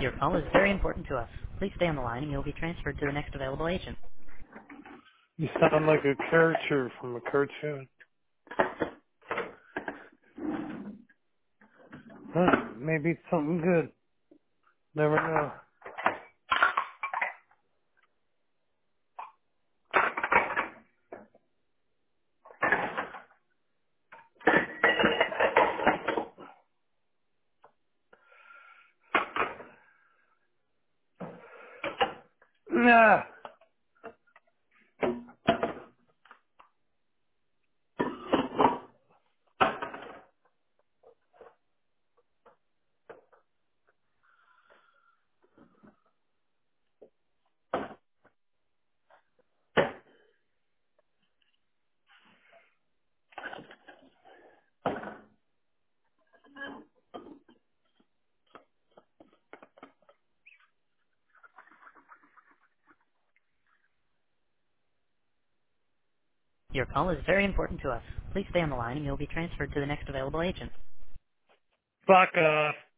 Your call is very important to us. Please stay on the line and you'll be transferred to the next available agent. You sound like a character from a cartoon. Huh, maybe it's something good. Never know. Nah. Your call is very important to us. Please stay on the line and you'll be transferred to the next available agent. Fuck off.